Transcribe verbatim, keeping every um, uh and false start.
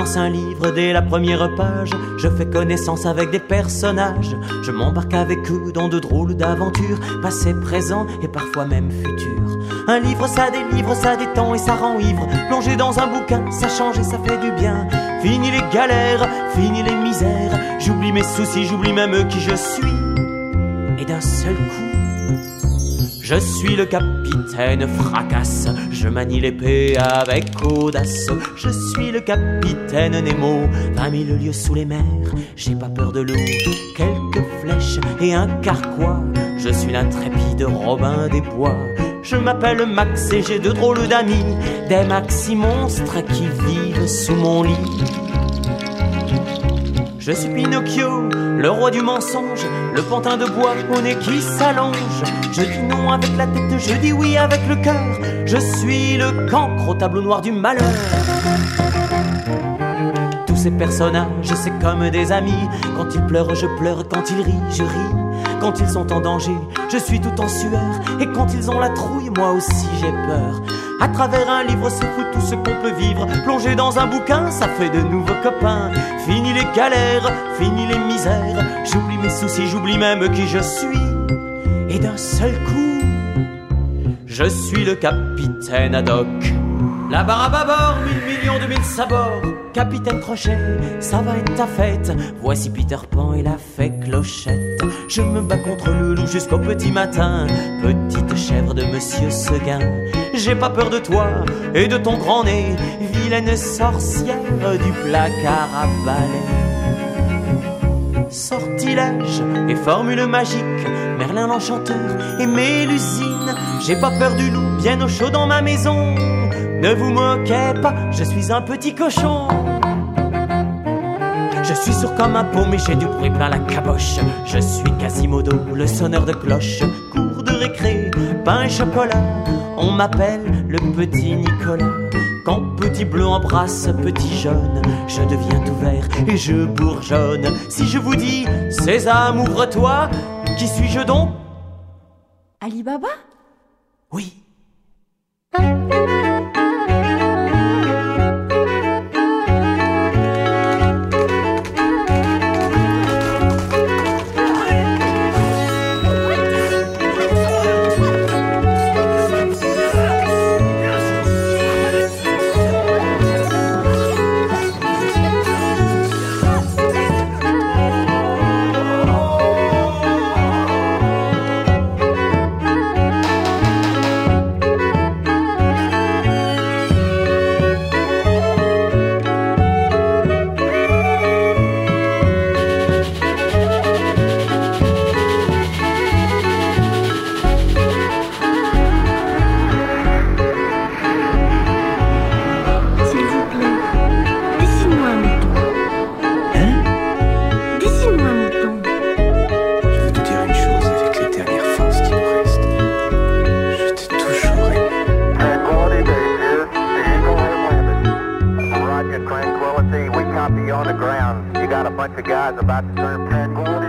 lance un livre dès la première page. Je fais connaissance avec des personnages. Je m'embarque avec eux dans de drôles d'aventures, passé, présent et parfois même futur. Un livre ça délivre, ça détend et ça rend ivre. Plonger dans un bouquin, ça change et ça fait du bien. Fini les galères, fini les misères. J'oublie mes soucis, j'oublie même qui je suis. Et d'un seul coup, je suis le capitaine Fracasse. Je manie l'épée avec audace. Je suis le capitaine Nemo. Vingt mille lieues sous les mers, j'ai pas peur de l'eau. Quelques flèches et un carquois. Je suis l'intrépide Robin des Bois. Je m'appelle Max et j'ai de drôles d'amis. Des maxi monstres qui vivent sous mon lit. Je suis Pinocchio, le roi du mensonge, le pantin de bois au nez qui s'allonge. Je dis non avec la tête, je dis oui avec le cœur. Je suis le cancre au tableau noir du malheur. Tous ces personnages, c'est comme des amis. Quand ils pleurent, je pleure, quand ils rient, je ris. Quand ils sont en danger, je suis tout en sueur. Et quand ils ont la trouille, moi aussi j'ai peur. À travers un livre, c'est fou tout ce qu'on peut vivre. Plonger dans un bouquin, ça fait de nouveaux copains. Fini les galères, fini les misères. J'oublie mes soucis, j'oublie même qui je suis. Et d'un seul coup, je suis le capitaine Haddock. La barre à bâbord, mille millions de mille sabords. Capitaine Crochet, ça va être ta fête. Voici Peter Pan et la fée Clochette. Je me bats contre le loup jusqu'au petit matin. Petite chèvre de Monsieur Seguin. J'ai pas peur de toi et de ton grand nez, vilaine sorcière du placard à balai. Sortilège et formule magique, Merlin l'enchanteur et Mélusine. J'ai pas peur du loup, bien au chaud dans ma maison. Ne vous moquez pas, je suis un petit cochon. Je suis sourd comme un pot, mais j'ai du bruit plein la caboche. Je suis Quasimodo, le sonneur de cloche. Cours de récré, pain et chocolat. On m'appelle le petit Nicolas. Quand petit bleu embrasse petit jaune, je deviens tout vert et je bourgeonne. Si je vous dis, Sésame, ouvre-toi, qui suis-je donc? Ali Baba? Oui. On the ground, you got a bunch of guys about to turn tranquility.